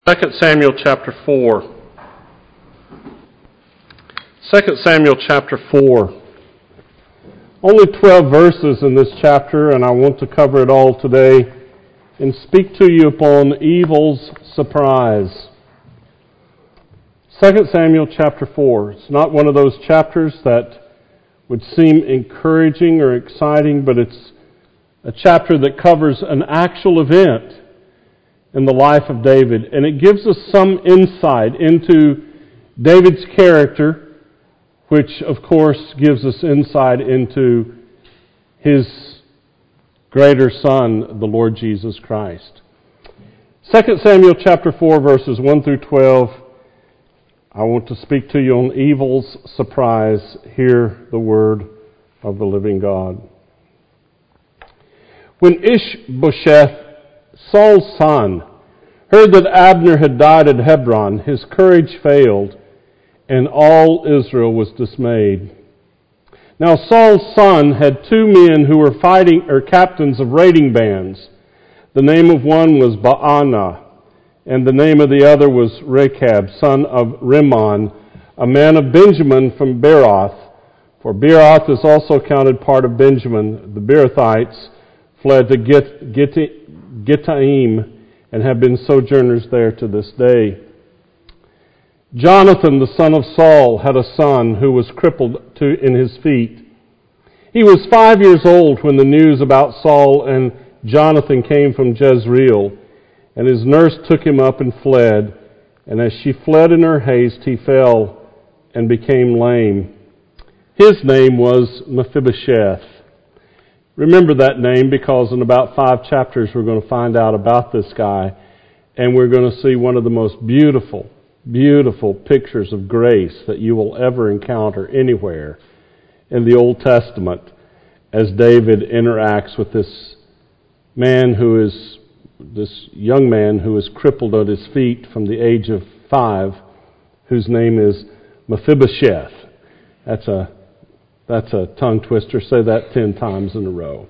2 Samuel chapter 4. 2 Samuel chapter 4. Only 12 verses in this chapter, and I want to cover it all today and speak to you upon evil's surprise. 2 Samuel chapter 4. It's not one of those chapters that would seem encouraging or exciting, but it's a chapter that covers an actual event in the life of David, and it gives us some insight into David's character, which of course gives us insight into his greater son, the Lord Jesus Christ. 2 Samuel chapter 4, verses 1 through 12. I want to speak to you on evil's surprise. Hear the word of the living God. When Ishbosheth, Saul's son, heard that Abner had died at Hebron, his courage failed, and all Israel was dismayed. Now Saul's son had two men who were captains of raiding bands. The name of one was Baanah, and the name of the other was Rechab, son of Rimmon, a man of Benjamin from Beeroth. For Beeroth is also counted part of Benjamin. The Beerothites fled to Gittaim and have been sojourners there to this day. Jonathan, the son of Saul, had a son who was crippled in his feet. He was 5 years old when the news about Saul and Jonathan came from Jezreel, and his nurse took him up and fled. And as she fled in her haste, he fell and became lame. His name was Mephibosheth. Remember that name because in about 5 chapters we're going to find out about this guy, and we're going to see one of the most beautiful, beautiful pictures of grace that you will ever encounter anywhere in the Old Testament as David interacts with this young man who is crippled at his feet from the age of 5, whose name is Mephibosheth. That's a tongue twister. Say that 10 times in a row.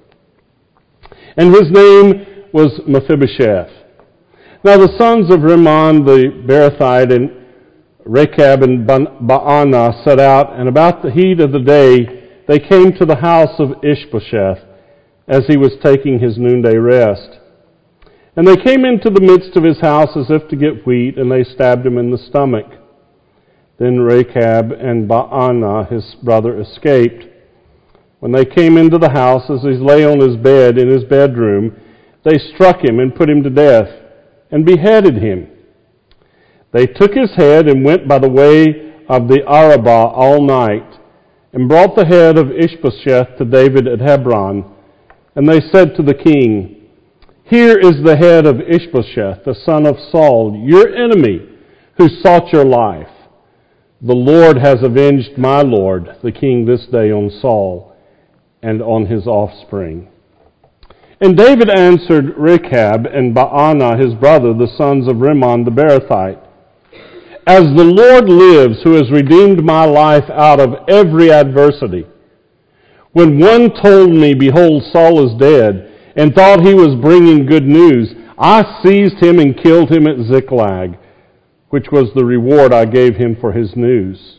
And his name was Mephibosheth. Now the sons of Rimmon the Beerothite and Rechab and Baanah set out, and about the heat of the day they came to the house of Ishbosheth as he was taking his noonday rest. And they came into the midst of his house as if to get wheat, and they stabbed him in the stomach. Then Rechab and Baanah, his brother, escaped. When they came into the house, as he lay on his bed in his bedroom, they struck him and put him to death and beheaded him. They took his head and went by the way of the Arabah all night and brought the head of Ishbosheth to David at Hebron. And they said to the king, "Here is the head of Ishbosheth, the son of Saul, your enemy, who sought your life. The Lord has avenged my lord, the king, this day on Saul and on his offspring." And David answered Rechab and Baanah, his brother, the sons of Rimmon the Beerothite, "As the Lord lives, who has redeemed my life out of every adversity, when one told me, 'Behold, Saul is dead,' and thought he was bringing good news, I seized him and killed him at Ziklag, which was the reward I gave him for his news.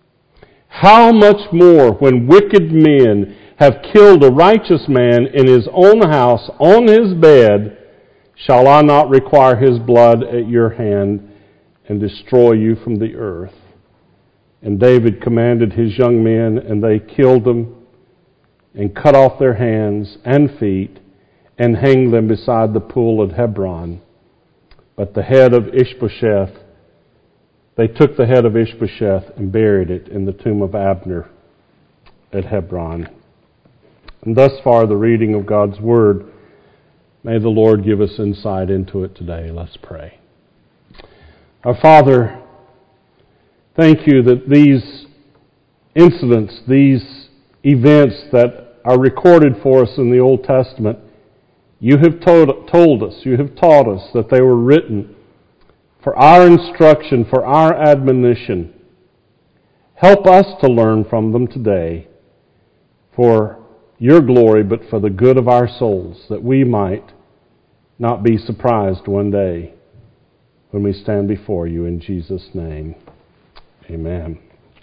How much more when wicked men have killed a righteous man in his own house, on his bed, shall I not require his blood at your hand and destroy you from the earth?" And David commanded his young men, and they killed them and cut off their hands and feet and hanged them beside the pool at Hebron. But the head of Ishbosheth, they took the head of Ishbosheth and buried it in the tomb of Abner at Hebron. And thus far the reading of God's Word. May the Lord give us insight into it today. Let's pray. Our Father, thank you that these incidents, these events that are recorded for us in the Old Testament, you have told us, you have taught us that they were written for our instruction, for our admonition. Help us to learn from them today for your glory, but for the good of our souls, that we might not be surprised one day. when we stand before you in Jesus' name. Amen.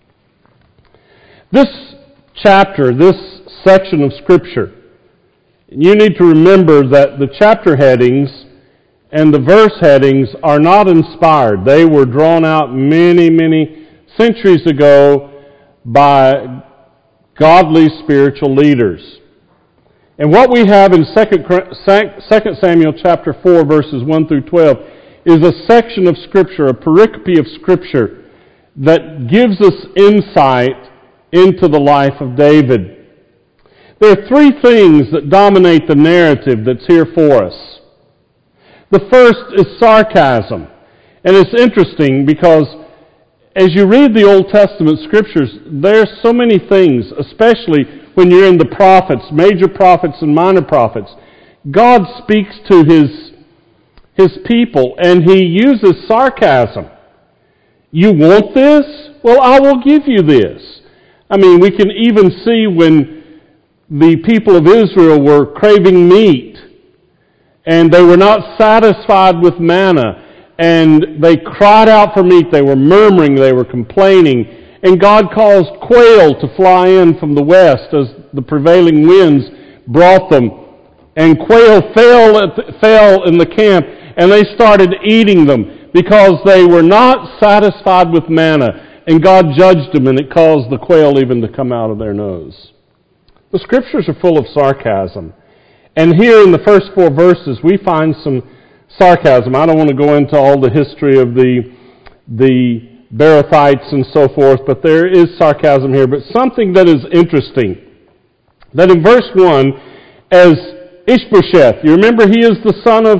This chapter, this section of Scripture, you need to remember that the chapter headings and the verse headings are not inspired. They were drawn out many, many centuries ago by godly spiritual leaders. And what we have in 2 Samuel chapter 4, verses 1 through 12, is a section of Scripture, a pericope of Scripture, that gives us insight into the life of David. There are three things that dominate the narrative that's here for us. The first is sarcasm. And it's interesting because as you read the Old Testament Scriptures, there are so many things, especially when you're in the prophets, major prophets and minor prophets. God speaks to His people and He uses sarcasm. You want this? Well, I will give you this. I mean, we can even see when the people of Israel were craving meat and they were not satisfied with manna and they cried out for meat. They were murmuring, they were complaining, and God caused quail to fly in from the west as the prevailing winds brought them. And quail fell in the camp and they started eating them because they were not satisfied with manna. And God judged them, and it caused the quail even to come out of their nose. The Scriptures are full of sarcasm. And here in the first 4 verses, we find some sarcasm. I don't want to go into all the history of the Beerothites and so forth, but there is sarcasm here. But something that is interesting, that in verse 1, as Ishbosheth, you remember he is the son of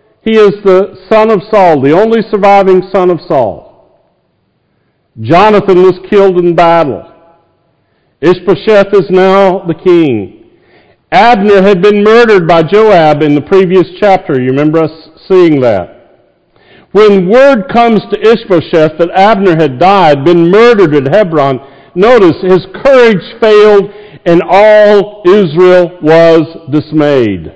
Saul, the only surviving son of Saul. Jonathan was killed in battle. Ishbosheth is now the king. Abner had been murdered by Joab in the previous chapter. You remember us seeing that. When word comes to Ishbosheth that Abner had died, been murdered at Hebron, notice his courage failed and all Israel was dismayed.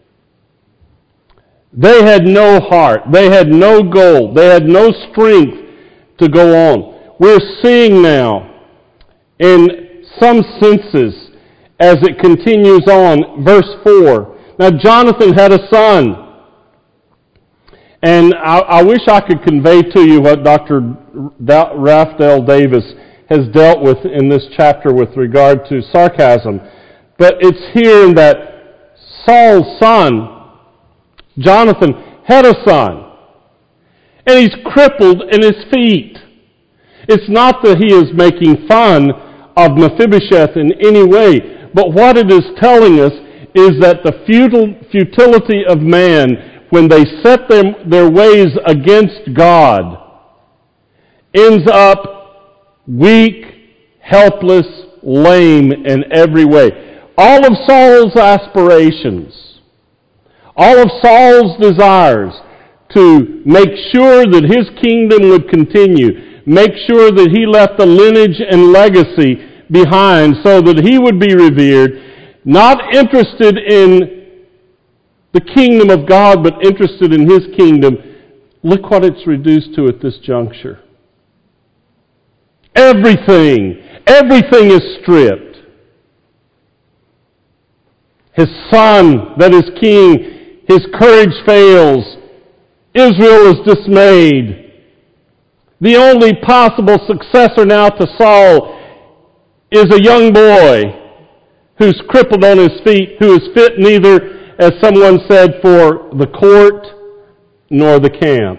They had no heart. They had no goal. They had no strength to go on. We're seeing now, in some senses, as it continues on, verse 4. Now, Jonathan had a son. And I wish I could convey to you what Dr. Ralph Dale Davis has dealt with in this chapter with regard to sarcasm. But it's here that Saul's son, Jonathan, had a son. And he's crippled in his feet. It's not that he is making fun of Mephibosheth in any way, but what it is telling us is that the futility of man, when they set their ways against God, ends up weak, helpless, lame in every way. All of Saul's aspirations, all of Saul's desires to make sure that his kingdom would continue, make sure that he left a lineage and legacy behind so that he would be revered, not interested in the kingdom of God, but interested in his kingdom. Look what it's reduced to at this juncture. Everything is stripped. His son that is king, his courage fails. Israel is dismayed. The only possible successor now to Saul is a young boy who's crippled on his feet, who is fit neither, as someone said, for the court nor the camp.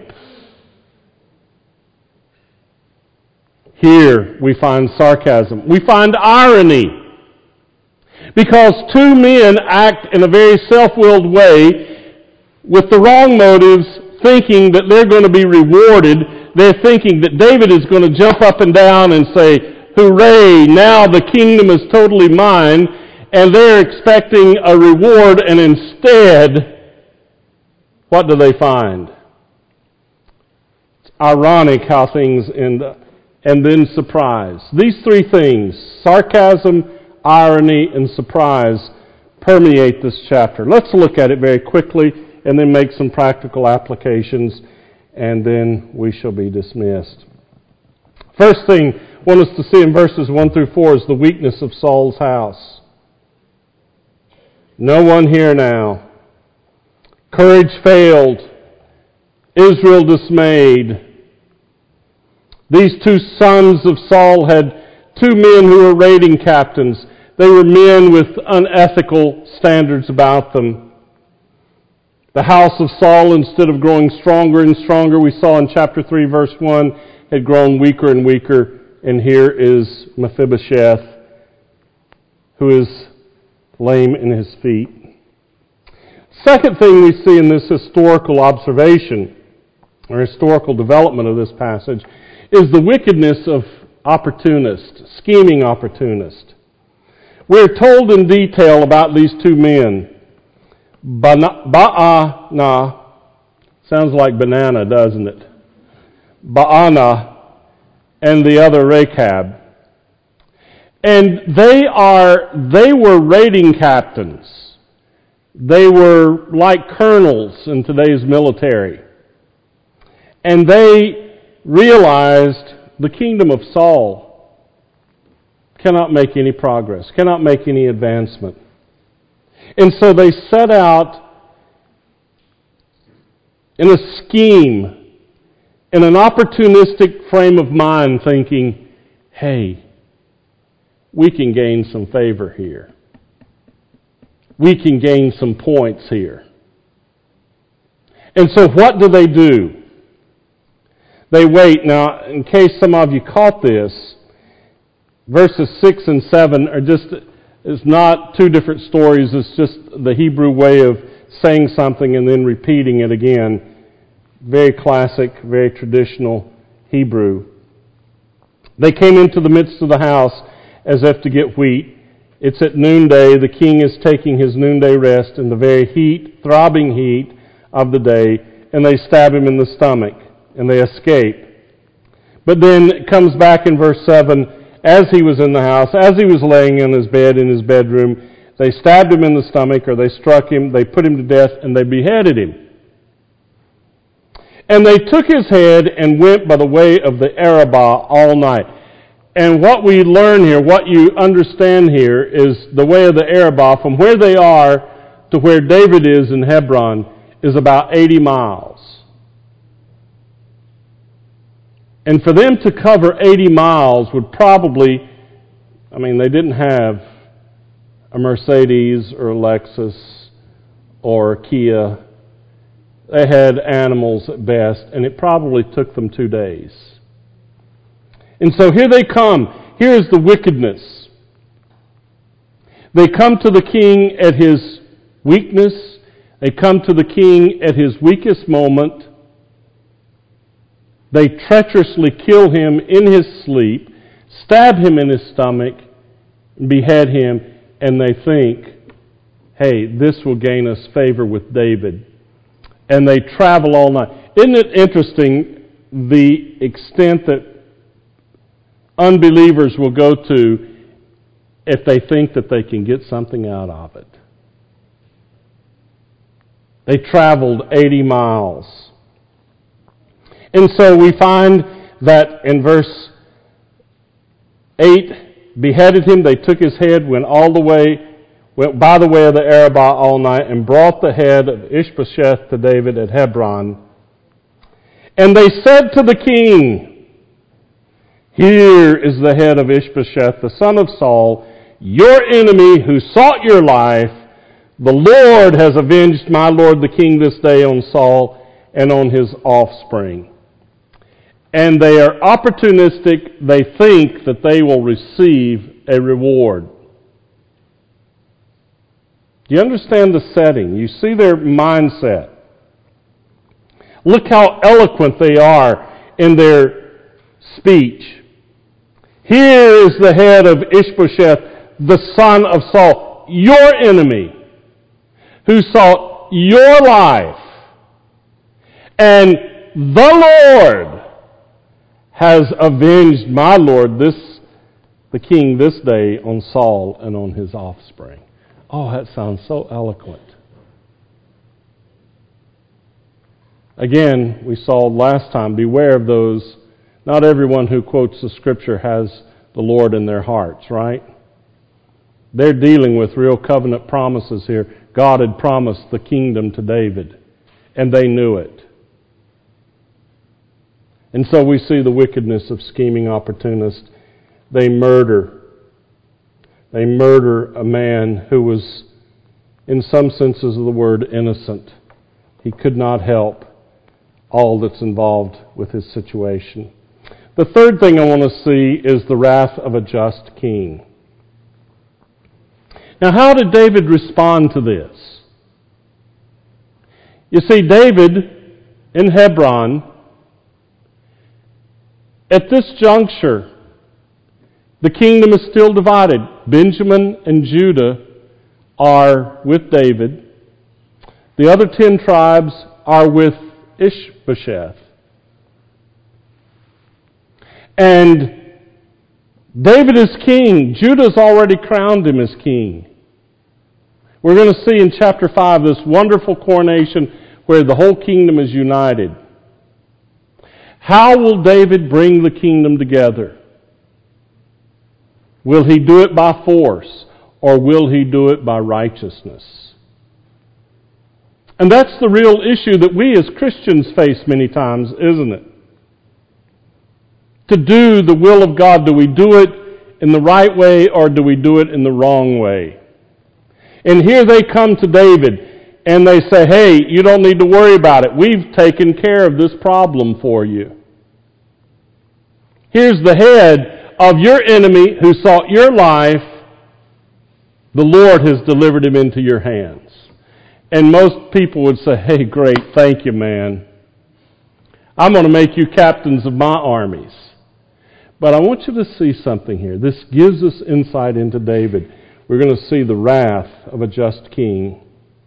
Here we find sarcasm. We find irony. Because two men act in a very self-willed way with the wrong motives, thinking that they're going to be rewarded. They're thinking that David is going to jump up and down and say, "Hooray, now the kingdom is totally mine," and they're expecting a reward, and instead, what do they find? It's ironic how things end up. And then surprise. These three things, sarcasm, irony, and surprise, permeate this chapter. Let's look at it very quickly and then make some practical applications. and then we shall be dismissed. First thing I want us to see in verses 1 through 4 is the weakness of Saul's house. No one here now. Courage failed. Israel dismayed. These two sons of Saul had two men who were raiding captains. They were men with unethical standards about them. The house of Saul, instead of growing stronger and stronger, we saw in chapter 3, verse 1, had grown weaker and weaker. And here is Mephibosheth, who is lame in his feet. Second thing we see in this historical observation, or historical development of this passage, is the wickedness of opportunist, scheming opportunist. We're told in detail about these two men. Baana, sounds like banana, doesn't it? Baana and the other Rechab. And they were raiding captains. They were like colonels in today's military. And they realized the kingdom of Saul cannot make any progress, cannot make any advancement. And so they set out in a scheme, in an opportunistic frame of mind, thinking, hey, we can gain some favor here. We can gain some points here. And so what do? They wait. Now, in case some of you caught this, verses 6 and 7 are it's not two different stories. It's just the Hebrew way of saying something and then repeating it again. Very classic, very traditional Hebrew. They came into the midst of the house as if to get wheat. It's at noonday. The king is taking his noonday rest in the very heat, throbbing heat of the day, and they stab him in the stomach, and they escape. But then it comes back in verse 7, as he was in the house, as he was laying in his bed in his bedroom, they stabbed him in the stomach, or they struck him, they put him to death, and they beheaded him. And they took his head and went by the way of the Arabah all night. And what we learn here, what you understand here, is the way of the Arabah, from where they are to where David is in Hebron, is about 80 miles. And for them to cover 80 miles would probably, they didn't have a Mercedes or a Lexus or a Kia. They had animals at best, and it probably took them 2 days. And so here they come. Here is the wickedness. They come to the king at his weakness. They come to the king at his weakest moment. They treacherously kill him in his sleep, stab him in his stomach, behead him, and they think, hey, this will gain us favor with David. And they travel all night. Isn't it interesting the extent that unbelievers will go to if they think that they can get something out of it? They traveled 80 miles. And so we find that in verse 8, beheaded him, they took his head, went by the way of the Arabah all night, and brought the head of Ishbosheth to David at Hebron. And they said to the king, here is the head of Ishbosheth, the son of Saul, your enemy who sought your life. The Lord has avenged my lord the king this day on Saul and on his offspring. And they are opportunistic. They think that they will receive a reward. Do you understand the setting? You see their mindset. Look how eloquent they are in their speech. Here is the head of Ishbosheth, the son of Saul, your enemy, who sought your life. And the Lord has avenged my lord, the king, this day on Saul and on his offspring. Oh, that sounds so eloquent. Again, we saw last time, beware of those. Not everyone who quotes the Scripture has the Lord in their hearts, right? They're dealing with real covenant promises here. God had promised the kingdom to David, and they knew it. And so we see the wickedness of scheming opportunists. They murder a man who was, in some senses of the word, innocent. He could not help all that's involved with his situation. The third thing I want to see is the wrath of a just king. Now, how did David respond to this? You see, David in Hebron, at this juncture, the kingdom is still divided. Benjamin and Judah are with David. The other 10 tribes are with Ishbosheth. And David is king. Judah's already crowned him as king. We're going to see in chapter 5 this wonderful coronation where the whole kingdom is united. How will David bring the kingdom together? Will he do it by force, or will he do it by righteousness? And that's the real issue that we as Christians face many times, isn't it? To do the will of God, do we do it in the right way or do we do it in the wrong way? And here they come to David and they say, hey, you don't need to worry about it. We've taken care of this problem for you. Here's the head of your enemy who sought your life. The Lord has delivered him into your hands. And most people would say, hey, great, thank you, man. I'm going to make you captains of my armies. But I want you to see something here. This gives us insight into David. We're going to see the wrath of a just king.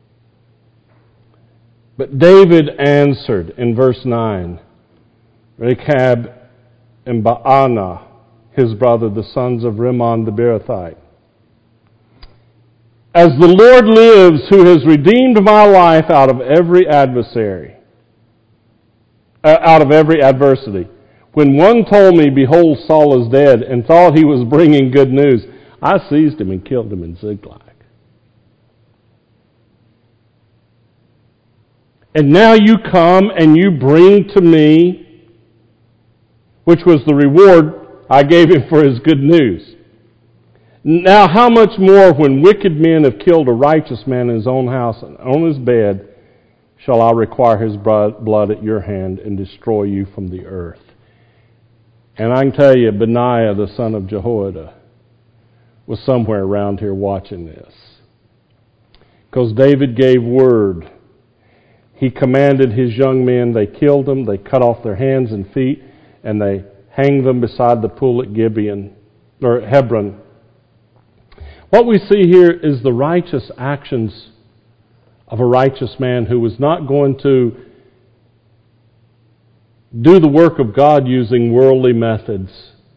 But David answered in verse 9, Rechab and Baanah, his brother, the sons of Rimmon the Beerothite. As the Lord lives, who has redeemed my life out of every adversary, out of every adversity. When one told me, behold, Saul is dead, and thought he was bringing good news, I seized him and killed him in Ziklag. And now you come and you bring to me, which was the reward I gave him for his good news. Now how much more when wicked men have killed a righteous man in his own house and on his bed, shall I require his blood at your hand and destroy you from the earth? And I can tell you, Benaiah, the son of Jehoiada, was somewhere around here watching this. Because David gave word. He commanded his young men, they killed them, they cut off their hands and feet, and they hanged them beside the pool at Gibeon, or Hebron. What we see here is the righteous actions of a righteous man who was not going to do the work of God using worldly methods.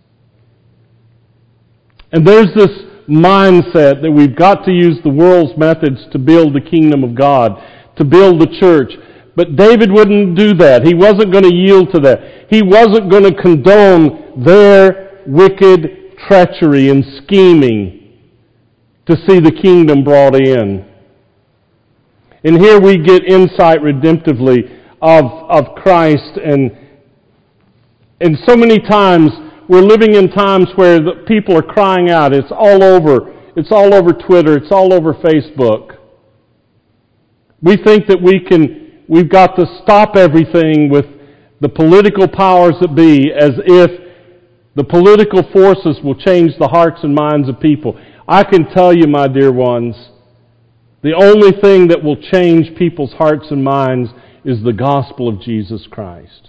And there's this mindset that we've got to use the world's methods to build the kingdom of God, to build the church. But David wouldn't do that. He wasn't going to yield to that. He wasn't going to condone their wicked treachery and scheming to see the kingdom brought in. And here we get insight redemptively of Christ. And so many times we're living in times where the people are crying out. It's all over. It's all over Twitter. It's all over Facebook. We think that we've got to stop everything with the political powers that be, as if the political forces will change the hearts and minds of people. I can tell you, my dear ones, the only thing that will change people's hearts and minds is the gospel of Jesus Christ.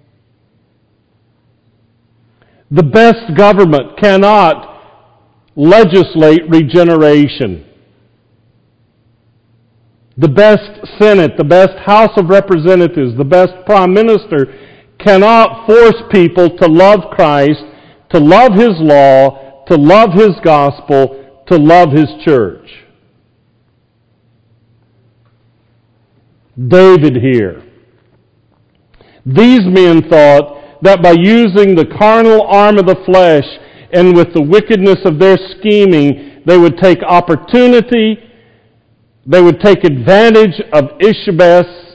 The best government cannot legislate regeneration. The best Senate, the best House of Representatives, the best Prime Minister cannot force people to love Christ, to love His law, to love His gospel, to love His church. David here These men thought that by using the carnal arm of the flesh and with the wickedness of their scheming, they would take opportunity, they would take advantage of Ishbosheth's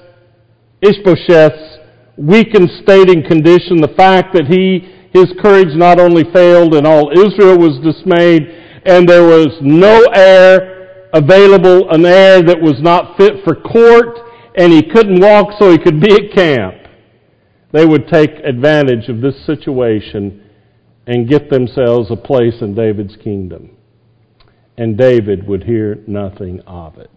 weakened state and condition, the fact that his courage not only failed and all Israel was dismayed, and there was no heir available, an heir that was not fit for court, and he couldn't walk so he could be at camp. They would take advantage of this situation and get themselves a place in David's kingdom. And David would hear nothing of it.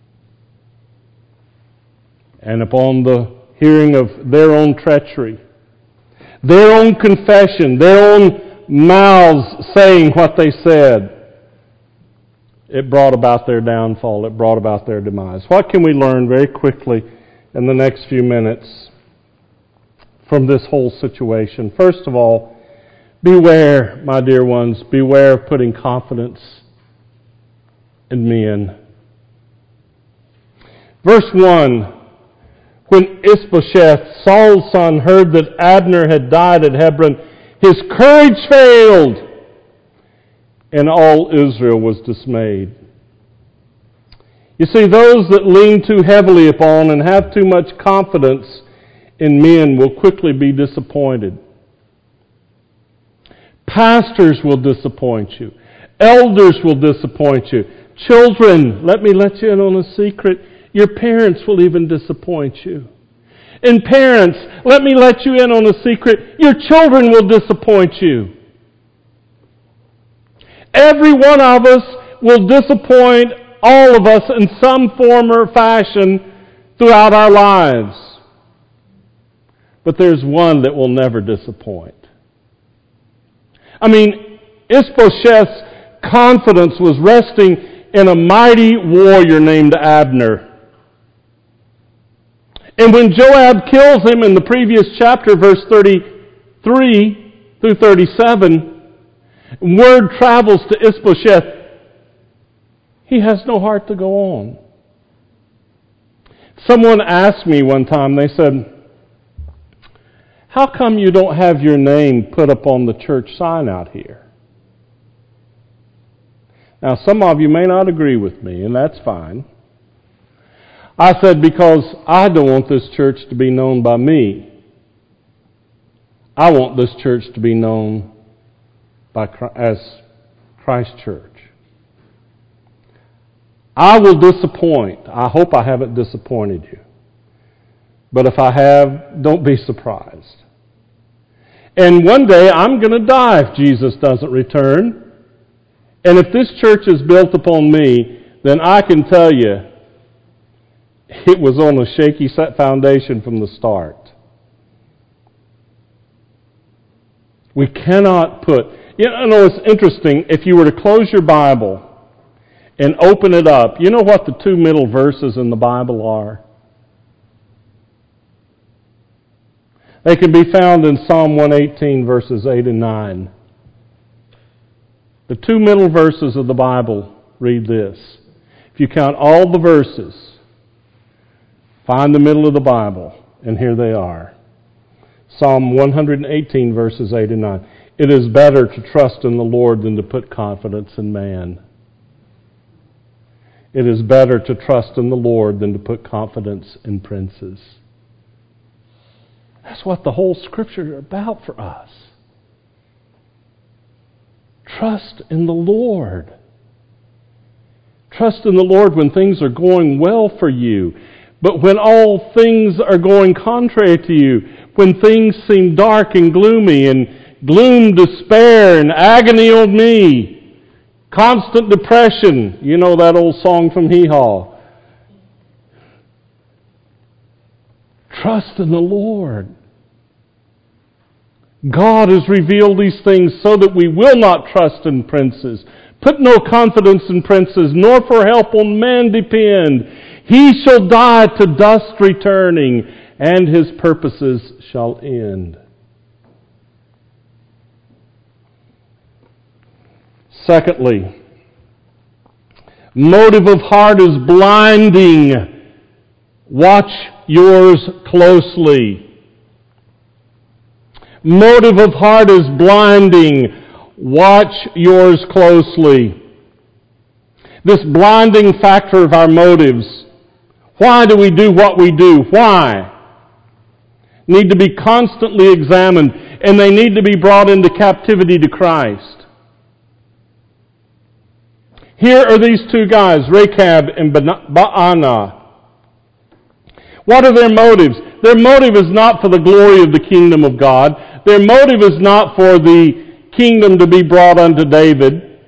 And upon the hearing of their own treachery, their own confession, their own mouths saying what they said, it brought about their downfall. It brought about their demise. What can we learn very quickly in the next few minutes from this whole situation? First of all, beware, my dear ones, beware of putting confidence in men. Verse 1, when Ishbosheth, Saul's son, heard that Abner had died at Hebron, his courage failed, and all Israel was dismayed. You see, those that lean too heavily upon and have too much confidence in men will quickly be disappointed. Pastors will disappoint you. Elders will disappoint you. Children, let me let you in on a secret. Your parents will even disappoint you. And parents, let me let you in on a secret. Your children will disappoint you. Every one of us will disappoint all of us in some form or fashion throughout our lives. But there's one that will never disappoint. I mean, Ishbosheth's confidence was resting in a mighty warrior named Abner. And when Joab kills him in the previous chapter, verse 33 through 37, word travels to Ishbosheth, he has no heart to go on. Someone asked me one time, they said, how come you don't have your name put up on the church sign out here? Now, some of you may not agree with me, and that's fine. I said, because I don't want this church to be known by me. I want this church to be known as Christ Church. I will disappoint. I hope I haven't disappointed you. But if I have, don't be surprised. And one day I'm going to die if Jesus doesn't return. And if this church is built upon me, then I can tell you it was on a shaky foundation from the start. We cannot put... You know, it's interesting. If you were to close your Bible and open it up, you know what the two middle verses in the Bible are? They can be found in Psalm 118, verses 8 and 9. The two middle verses of the Bible read this. If you count all the verses, find the middle of the Bible, and here they are. Psalm 118, verses 8 and 9. It is better to trust in the Lord than to put confidence in man. It is better to trust in the Lord than to put confidence in princes. That's what the whole Scripture is about for us. Trust in the Lord. Trust in the Lord when things are going well for you. But when all things are going contrary to you, when things seem dark and gloomy, and gloom, despair, and agony on me, constant depression, you know that old song from Hee Haw. Trust in the Lord. God has revealed these things so that we will not trust in princes. Put no confidence in princes, nor for help on man depend. He shall die to dust returning, and his purposes shall end. Secondly, motive of heart is blinding. Watch yours closely. Motive of heart is blinding. Watch yours closely. This blinding factor of our motives. Why do we do what we do? Why? Need to be constantly examined, and they need to be brought into captivity to Christ. Here are these two guys, Rechab and Baanah. What are their motives? Their motive is not for the glory of the kingdom of God. Their motive is not for the kingdom to be brought unto David.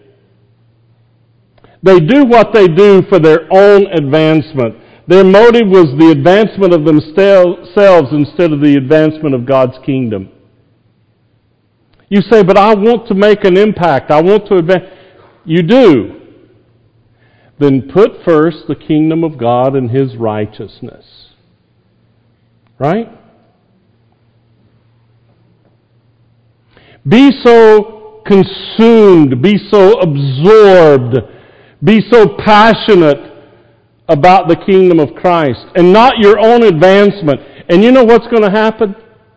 They do what they do for their own advancement. Their motive was the advancement of themselves instead of the advancement of God's kingdom. You say, but I want to make an impact. I want to advance. You do. Then put first the kingdom of God and His righteousness. Right? Be so consumed, be so absorbed, be so passionate about the kingdom of Christ and not your own advancement. And you know what's going to happen?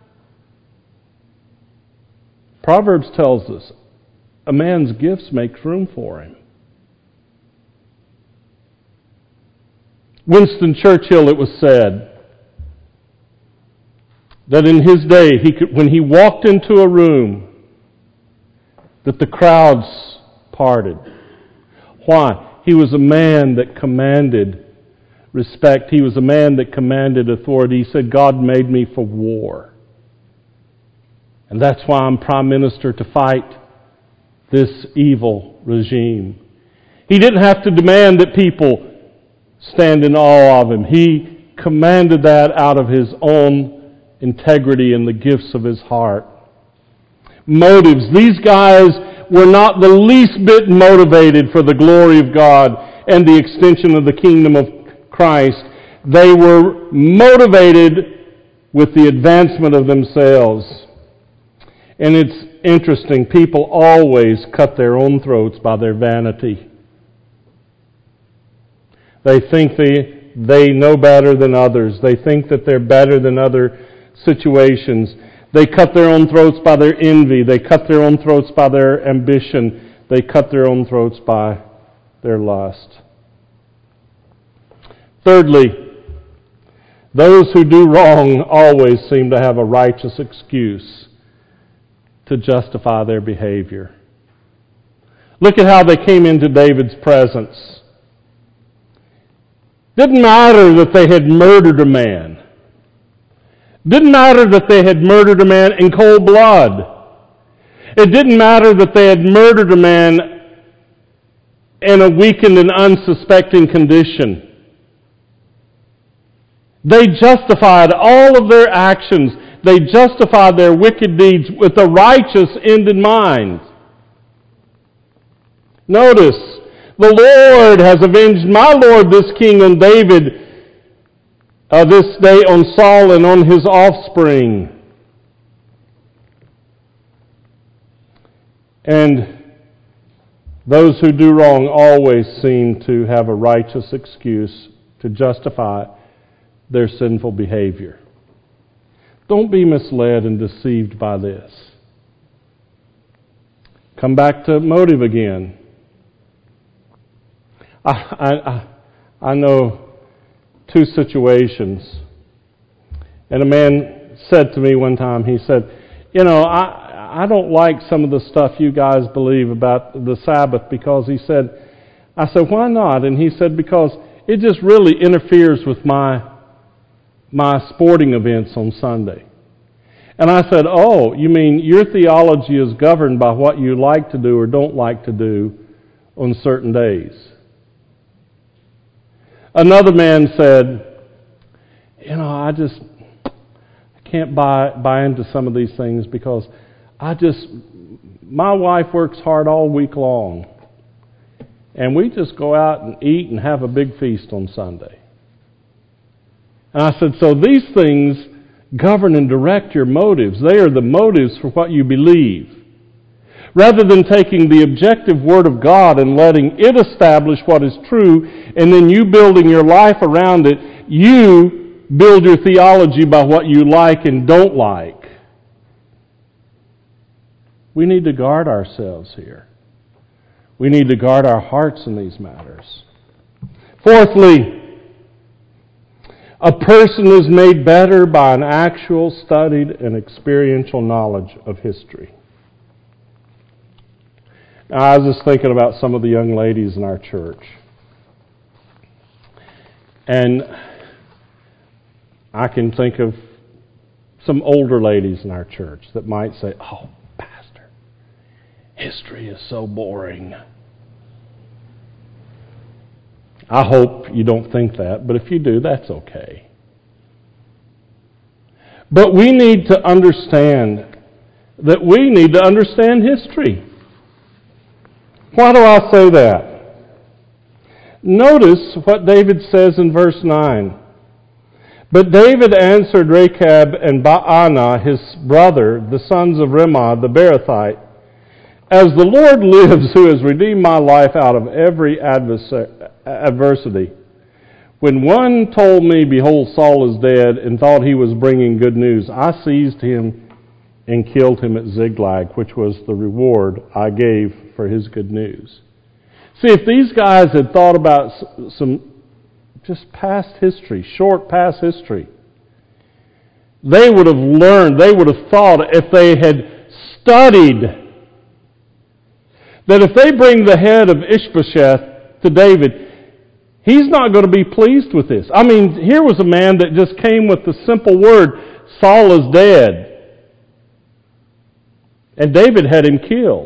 Proverbs tells us, a man's gifts make room for him. Winston Churchill, it was said, that in his day, when he walked into a room, that the crowds parted. Why? He was a man that commanded respect. He was a man that commanded authority. He said, God made me for war. And that's why I'm prime minister, to fight this evil regime. He didn't have to demand that people stand in awe of him. He commanded that out of his own integrity and the gifts of his heart. Motives. These guys were not the least bit motivated for the glory of God and the extension of the kingdom of Christ. They were motivated with the advancement of themselves. And it's interesting, people always cut their own throats by their vanity. They think they know better than others. They think that they're better than other situations. They cut their own throats by their envy. They cut their own throats by their ambition. They cut their own throats by their lust. Thirdly, those who do wrong always seem to have a righteous excuse to justify their behavior. Look at how they came into David's presence. Didn't matter that they had murdered a man. Didn't matter that they had murdered a man in cold blood. It didn't matter that they had murdered a man in a weakened and unsuspecting condition. They justified all of their actions. They justified their wicked deeds with a righteous end in mind. Notice, the Lord has avenged my Lord this king on David this day on Saul and on his offspring. And those who do wrong always seem to have a righteous excuse to justify their sinful behavior. Don't be misled and deceived by this. Come back to motive again. I know two situations. And a man said to me one time, he said, I don't like some of the stuff you guys believe about the Sabbath, because I said, why not? And he said, because it just really interferes with my sporting events on Sunday. And I said, oh, you mean your theology is governed by what you like to do or don't like to do on certain days? Another man said, I can't buy into some of these things because my wife works hard all week long, and we just go out and eat and have a big feast on Sunday. And I said, so these things govern and direct your motives. They are the motives for what you believe. Rather than taking the objective Word of God and letting it establish what is true, and then you building your life around it, you build your theology by what you like and don't like. We need to guard ourselves here. We need to guard our hearts in these matters. Fourthly, a person is made better by an actual, studied, and experiential knowledge of history. Now, I was just thinking about some of the young ladies in our church. And I can think of some older ladies in our church that might say, "Oh, Pastor, history is so boring." I hope you don't think that, but if you do, that's okay. But we need to understand that we need to understand history. Why do I say that? Notice what David says in verse 9. But David answered Rechab and Baanah, his brother, the sons of Rimmon the Beerothite, "As the Lord lives, who has redeemed my life out of every adversity, when one told me, 'Behold, Saul is dead,' and thought he was bringing good news, I seized him and killed him at Ziklag, which was the reward I gave for his good news." See, if these guys had thought about some just past history, short past history, they would have learned, they would have thought, if they had studied, that if they bring the head of Ishbosheth to David, he's not going to be pleased with this. I mean, here was a man that just came with the simple word, "Saul is dead." And David had him killed.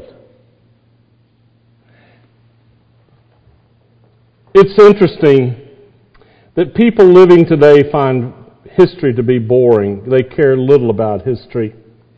It's interesting that people living today find history to be boring. They care little about history.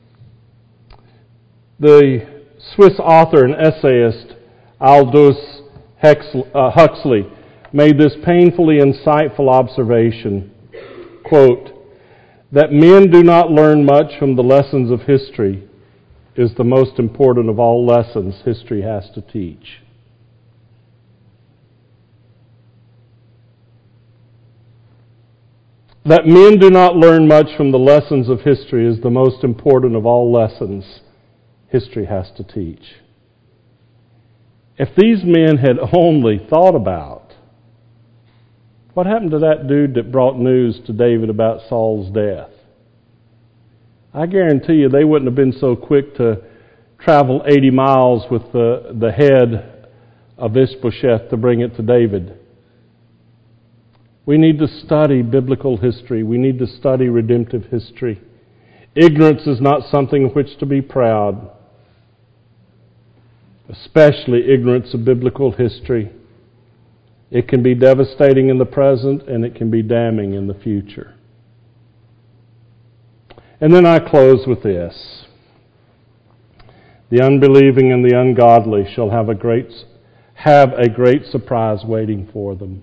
The Swiss author and essayist Aldous Huxley made this painfully insightful observation, quote, "that men do not learn much from the lessons of history is the most important of all lessons history has to teach." That men do not learn much from the lessons of history is the most important of all lessons history has to teach. If these men had only thought about what happened to that dude that brought news to David about Saul's death, I guarantee you they wouldn't have been so quick to travel 80 miles with the head of Ishbosheth to bring it to David. We need to study biblical history. We need to study redemptive history. Ignorance is not something of which to be proud, especially ignorance of biblical history. It can be devastating in the present, and it can be damning in the future. And then I close with this. The unbelieving and the ungodly shall have a great surprise waiting for them.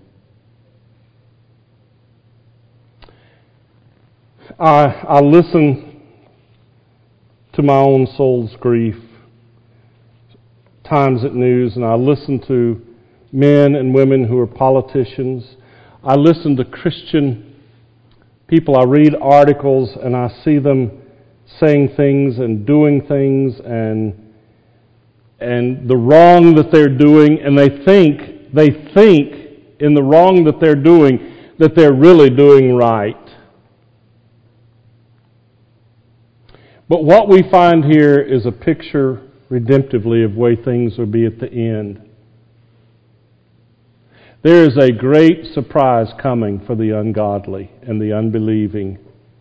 I listen to my own soul's grief, times at news, and I listen to men and women who are politicians. I listen to Christian people. I read articles and I see them saying things and doing things and the wrong that they're doing, and they think in the wrong that they're doing that they're really doing right. But what we find here is a picture redemptively of the way things will be at the end. There is a great surprise coming for the ungodly and the unbelieving.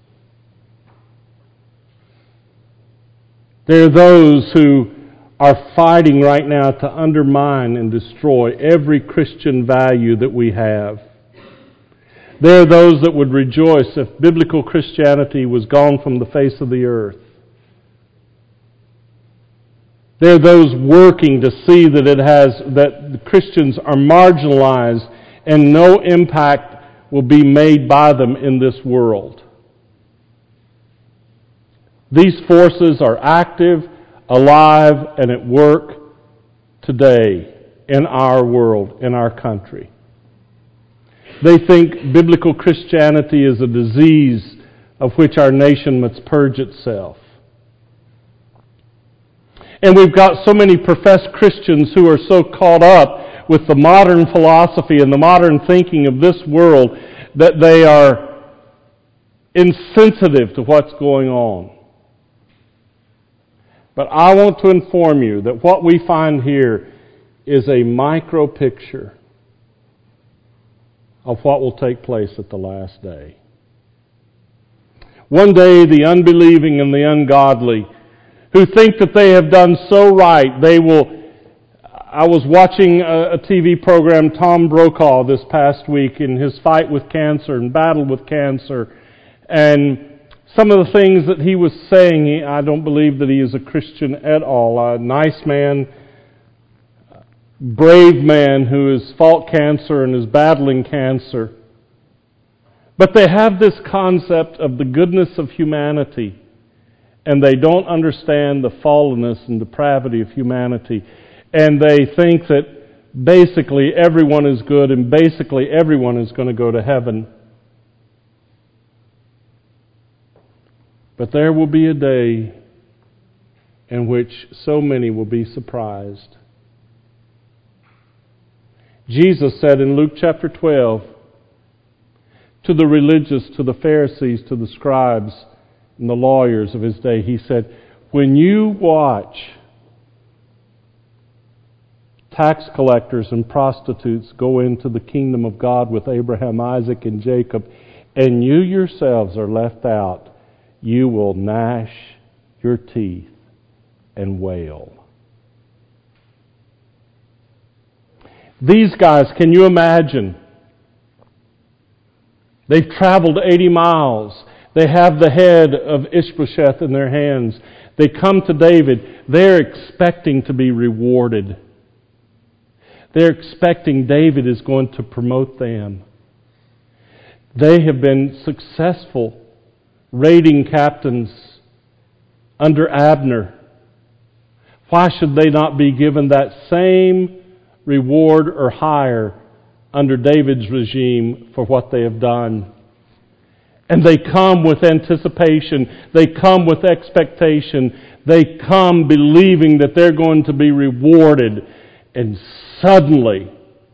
There are those who are fighting right now to undermine and destroy every Christian value that we have. There are those that would rejoice if biblical Christianity was gone from the face of the earth. There are those working to see that Christians are marginalized and no impact will be made by them in this world. These forces are active, alive, and at work today in our world, in our country. They think biblical Christianity is a disease of which our nation must purge itself. And we've got so many professed Christians who are so caught up with the modern philosophy and the modern thinking of this world that they are insensitive to what's going on. But I want to inform you that what we find here is a micro picture of what will take place at the last day. One day, the unbelieving and the ungodly who think that they have done so right, they will... I was watching a TV program, Tom Brokaw, this past week in his fight with cancer and battle with cancer. And some of the things that he was saying, I don't believe that he is a Christian at all. A nice man, brave man who has fought cancer and is battling cancer. But they have this concept of the goodness of humanity, and they don't understand the fallenness and depravity of humanity. And they think that basically everyone is good and basically everyone is going to go to heaven. But there will be a day in which so many will be surprised. Jesus said in Luke chapter 12 to the religious, to the Pharisees, to the scribes and the lawyers of his day, he said, when you watch tax collectors and prostitutes go into the kingdom of God with Abraham, Isaac, and Jacob, and you yourselves are left out, you will gnash your teeth and wail. These guys, can you imagine? They've traveled 80 miles. They have the head of Ishbosheth in their hands. They come to David. They're expecting to be rewarded. They're expecting David is going to promote them. They have been successful raiding captains under Abner. Why should they not be given that same reward or higher under David's regime for what they have done? And they come with anticipation. They come with expectation. They come believing that they're going to be rewarded. And suddenly,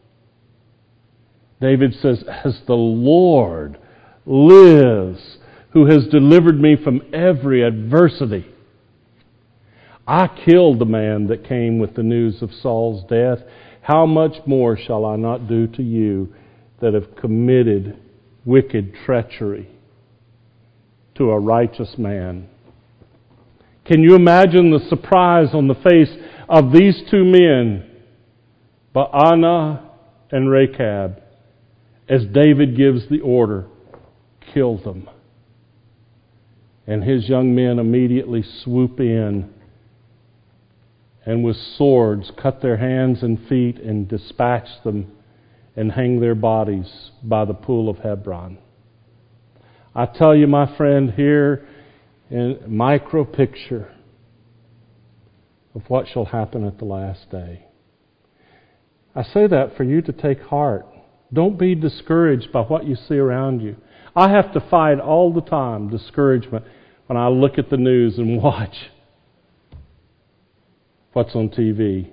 David says, as the Lord lives, who has delivered me from every adversity. I killed the man that came with the news of Saul's death. How much more shall I not do to you that have committed wicked treachery to a righteous man? Can you imagine the surprise on the face of these two men, Baanah and Rechab, as David gives the order, kill them. And his young men immediately swoop in and with swords cut their hands and feet and dispatch them and hang their bodies by the pool of Hebron. I tell you, my friend, here in a micro picture of what shall happen at the last day. I say that for you to take heart. Don't be discouraged by what you see around you. I have to fight all the time discouragement when I look at the news and watch what's on TV.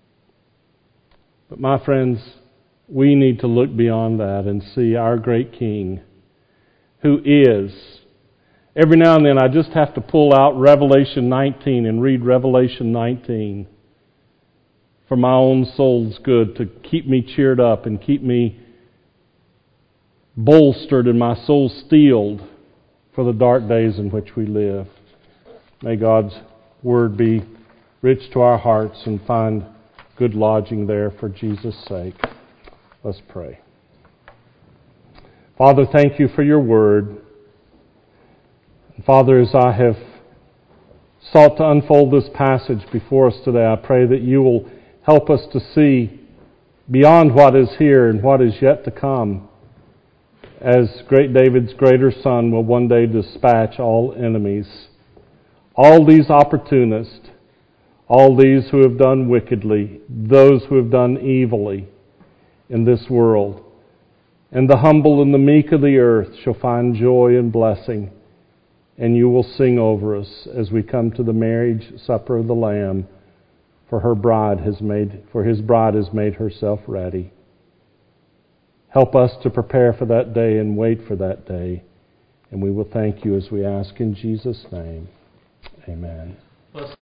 But my friends, we need to look beyond that and see our great King, who is. Every now and then I just have to pull out Revelation 19 and read Revelation 19 for my own soul's good, to keep me cheered up and keep me bolstered and my soul steeled for the dark days in which we live. May God's Word be rich to our hearts and find good lodging there for Jesus' sake. Let's pray. Father, thank you for your Word. Father, as I have sought to unfold this passage before us today, I pray that you will help us to see beyond what is here and what is yet to come, as great David's greater son will one day dispatch all enemies, all these opportunists, all these who have done wickedly, those who have done evilly in this world. And the humble and the meek of the earth shall find joy and blessing, and you will sing over us as we come to the marriage supper of the Lamb for his bride has made herself ready. Help us to prepare for that day and wait for that day. And we will thank you as we ask in Jesus' name. Amen.